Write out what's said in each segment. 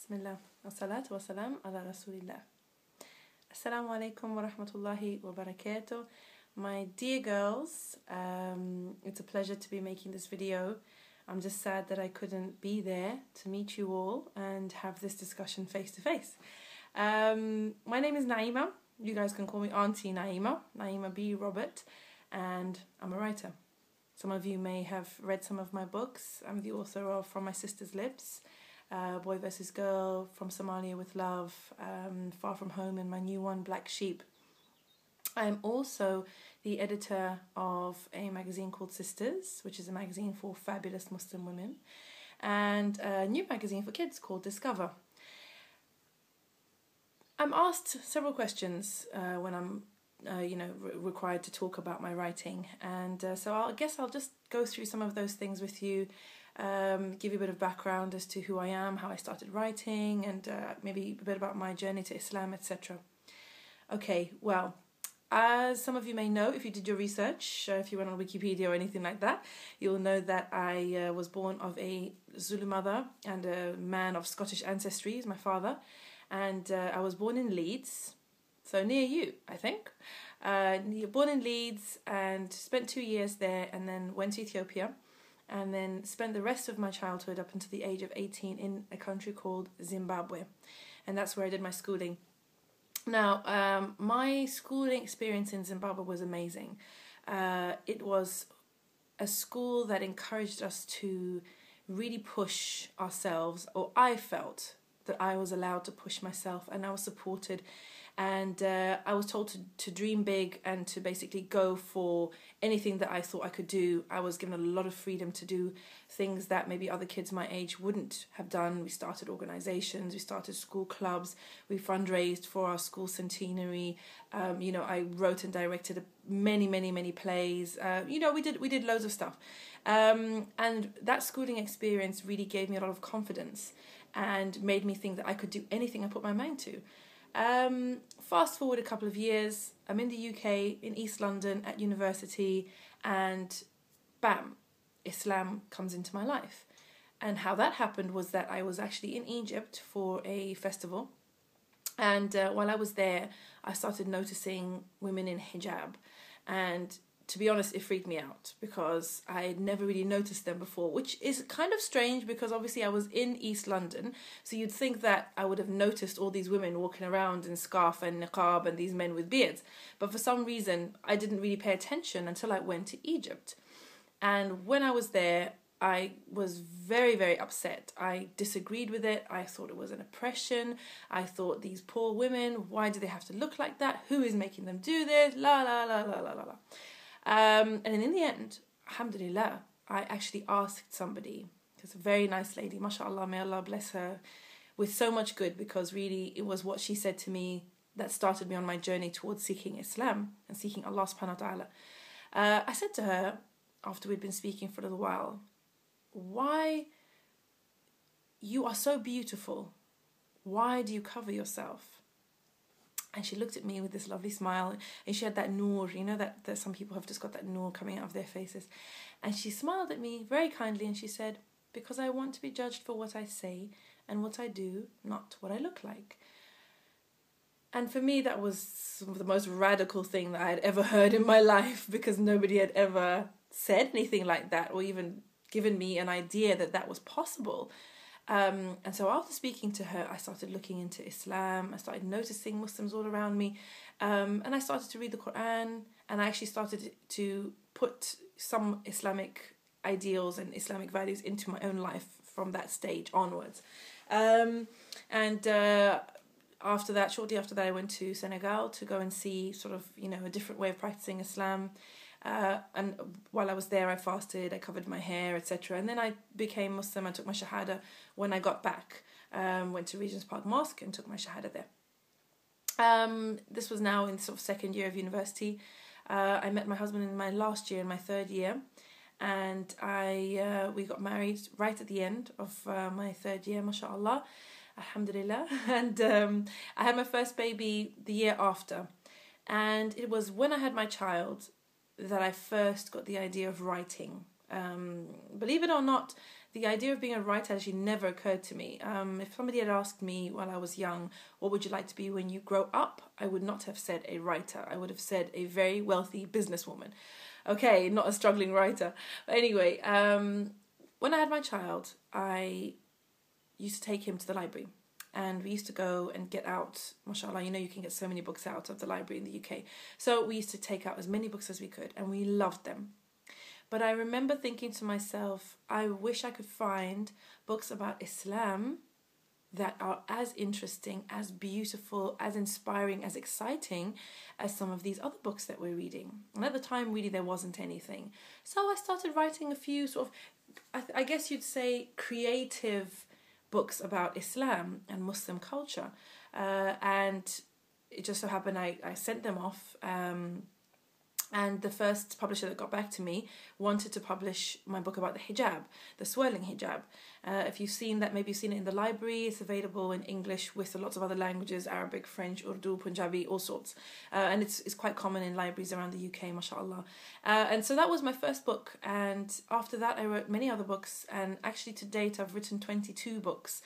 Bismillah. As-salatu wa-salam ala Rasulillah. Assalamu alaikum wa rahmatullahi wa barakatuh. My dear girls, it's a pleasure to be making this video. I'm just sad that I couldn't be there to meet you all and have this discussion face to face. My name is Naima. You guys can call me Auntie Naima, Naima B. Robert, and I'm a writer. Some of you may have read some of my books. I'm the author of From My Sister's Lips, Boy vs. Girl, From Somalia with Love, Far From Home, and my new one, Black Sheep. I'm also the editor of a magazine called Sisters, which is a magazine for fabulous Muslim women, and a new magazine for kids called Discover. I'm asked several questions when I'm required to talk about my writing, and so I guess I'll just go through some of those things with you, give you a bit of background as to who I am, how I started writing, and maybe a bit about my journey to Islam, etc. Okay, well, as some of you may know, if you did your research, if you went on Wikipedia or anything like that, you'll know that I was born of a Zulu mother and a man of Scottish ancestry, is my father, and I was born in Leeds, so near you, I think. Born in Leeds and spent 2 years there, and then went to Ethiopia, and then spent the rest of my childhood up until the age of 18 in a country called Zimbabwe, and that's where I did my schooling. Now, my schooling experience in Zimbabwe was amazing. It was a school that encouraged us to really push ourselves, or I felt that I was allowed to push myself, and I was supported, and I was told to dream big and to basically go for anything that I thought I could do. I was given a lot of freedom to do things that maybe other kids my age wouldn't have done. We started organizations, we started school clubs, we fundraised for our school centenary. I wrote and directed many plays. We did loads of stuff. And that schooling experience really gave me a lot of confidence and made me think that I could do anything I put my mind to. Fast forward a couple of years, I'm in the UK, in East London at university, and bam, Islam comes into my life. And how that happened was that I was actually in Egypt for a festival, and while I was there, I started noticing women in hijab, and to be honest, it freaked me out because I had never really noticed them before, which is kind of strange because obviously I was in East London, so you'd think that I would have noticed all these women walking around in scarf and niqab and these men with beards, but for some reason I didn't really pay attention until I went to Egypt. And when I was there, I was very upset. I disagreed with it. I thought it was an oppression. I thought, these poor women, why do they have to look like that? Who is making them do this? La la la la la la la. And in the end, alhamdulillah, I actually asked somebody, it's a very nice lady, mashallah, may Allah bless her, with so much good, because really it was what she said to me that started me on my journey towards seeking Islam and seeking Allah subhanahu wa ta'ala. I said to her, after we'd been speaking for a little while, why, you are so beautiful, why do you cover yourself? And she looked at me with this lovely smile, and she had that noor, that some people have just got that noor coming out of their faces. And she smiled at me very kindly, and she said, because I want to be judged for what I say and what I do, not what I look like. And for me, that was the most radical thing that I had ever heard in my life, because nobody had ever said anything like that, or even given me an idea that that was possible. And so after speaking to her, I started looking into Islam. I started noticing Muslims all around me, and I started to read the Quran, and I actually started to put some Islamic ideals and Islamic values into my own life from that stage onwards. After that, shortly after that, I went to Senegal to go and see sort of, a different way of practicing Islam. And while I was there, I fasted, I covered my hair, etc. And then I became Muslim. I took my Shahada when I got back. Went to Regent's Park Mosque and took my Shahada there. This was now in sort of second year of university. I met my husband in my last year, in my third year. And we got married right at the end of my third year, mashallah, alhamdulillah. And I had my first baby the year after. And it was when I had my child that I first got the idea of writing. Believe it or not, the idea of being a writer actually never occurred to me. If somebody had asked me when I was young, what would you like to be when you grow up? I would not have said a writer. I would have said a very wealthy businesswoman. Okay, not a struggling writer. But anyway, when I had my child, I used to take him to the library. And we used to go and get out, mashallah, you can get so many books out of the library in the UK. So we used to take out as many books as we could, and we loved them. But I remember thinking to myself, I wish I could find books about Islam that are as interesting, as beautiful, as inspiring, as exciting as some of these other books that we're reading. And at the time, really, there wasn't anything. So I started writing a few sort of, I guess you'd say, creative books about Islam and Muslim culture, and it just so happened I sent them off, and the first publisher that got back to me wanted to publish my book about the hijab, the swirling hijab. If you've seen that, maybe you've seen it in the library. It's available in English with lots of other languages, Arabic, French, Urdu, Punjabi, all sorts. And it's quite common in libraries around the UK, mashallah. And so that was my first book. And after that, I wrote many other books. And actually, to date, I've written 22 books.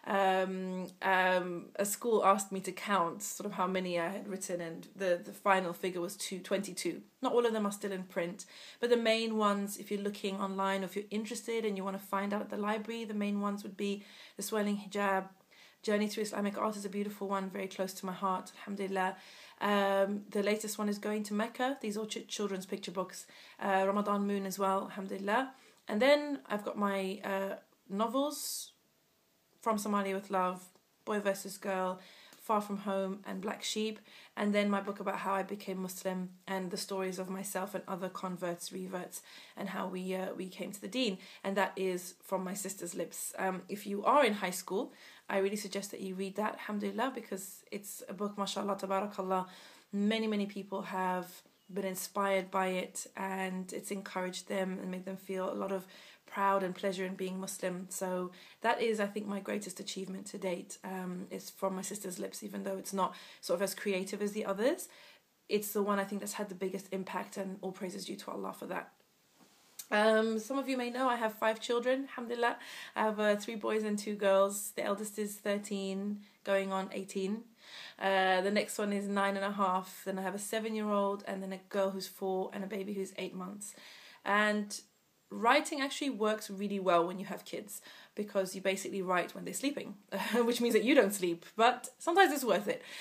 A school asked me to count sort of how many I had written, and the final figure was 22. Not all of them are still in print, but the main ones, if you're looking online or if you're interested and you want to find out at the library, the main ones would be The Swirling Hijab, Journey Through Islamic Art is a beautiful one, very close to my heart, alhamdulillah. The latest one is Going to Mecca. These are children's picture books. Ramadan Moon as well, alhamdulillah. And then I've got my novels, From Somalia with Love, Boy vs. Girl, Far From Home, and Black Sheep. And then my book about how I became Muslim and the stories of myself and other converts, reverts, and how we came to the deen. And that is From My Sister's Lips. If you are in high school, I really suggest that you read that, alhamdulillah, because it's a book, mashallah, tabarakallah. Many people have been inspired by it, and it's encouraged them and made them feel a lot of proud and pleasure in being Muslim. So that is, I think, my greatest achievement to date. Is From My Sister's Lips, even though it's not sort of as creative as the others. It's the one I think that's had the biggest impact, and all praise is due to Allah for that. Some of you may know I have 5 children, alhamdulillah. I have 3 boys and 2 girls. The eldest is 13, going on 18. The next one is 9.5. Then I have a 7-year-old, and then a girl who's 4, and a baby who's 8 months. And writing actually works really well when you have kids, because you basically write when they're sleeping, which means that you don't sleep, but sometimes it's worth it.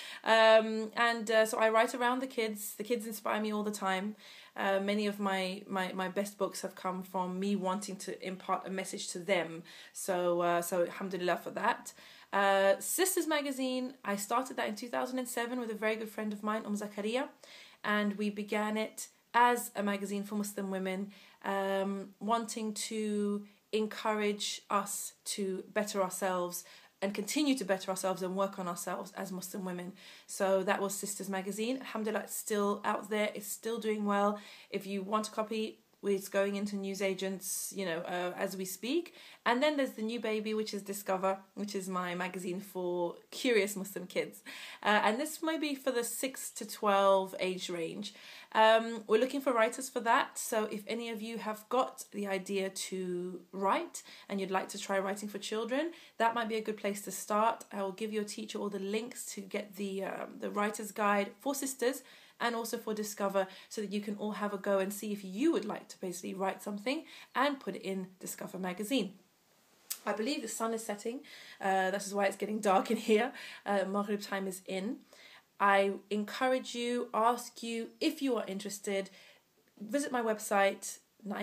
So I write around the kids. The kids inspire me all the time. Many of my best books have come from me wanting to impart a message to them. So alhamdulillah for that. Sisters Magazine, I started that in 2007 with a very good friend of mine, Zakaria, and we began it as a magazine for Muslim women, wanting to encourage us to better ourselves and continue to better ourselves and work on ourselves as Muslim women. So that was Sisters Magazine. Alhamdulillah, it's still out there. It's still doing well. If you want a copy, it's going into newsagents, as we speak. And then there's the new baby, which is Discover, which is my magazine for curious Muslim kids. And this may be for the 6 to 12 age range. We're looking for writers for that. So if any of you have got the idea to write and you'd like to try writing for children, that might be a good place to start. I will give your teacher all the links to get the writer's guide for sisters and also for Discover, so that you can all have a go and see if you would like to basically write something and put it in Discover magazine. I believe the sun is setting. That is why it's getting dark in here. Maghrib time is in. I encourage you, ask you, if you are interested, visit my website,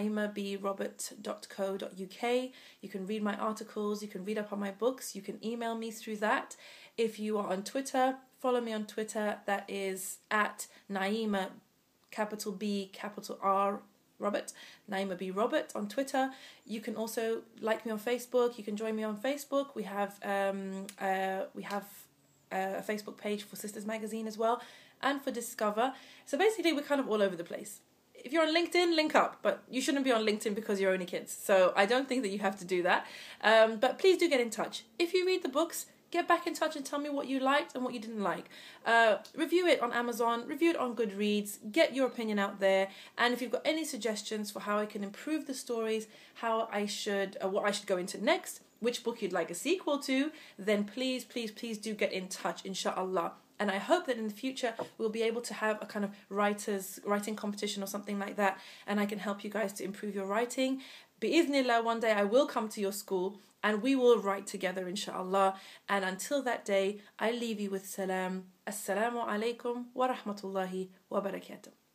naimabroberts.co.uk. You can read my articles, you can read up on my books, you can email me through that. If you are on Twitter, follow me on Twitter. That is at Naima, capital B, capital R, Robert, Naima B. Robert on Twitter. You can also like me on Facebook. You can join me on Facebook. We have a Facebook page for Sisters Magazine as well, and for Discover. So basically, we're kind of all over the place. If you're on LinkedIn, link up, but you shouldn't be on LinkedIn because you're only kids. So I don't think that you have to do that. But please do get in touch. If you read the books, get back in touch and tell me what you liked and what you didn't like. Review it on Amazon, review it on Goodreads, get your opinion out there. And if you've got any suggestions for how I can improve the stories, what I should go into next, which book you'd like a sequel to, then please do get in touch, inshallah. And I hope that in the future we'll be able to have a kind of writing competition or something like that, and I can help you guys to improve your writing. Bi'idhnillah, one day I will come to your school and we will write together, inshallah. And until that day, I leave you with salam. Assalamu alaikum wa rahmatullahi wa barakatuh.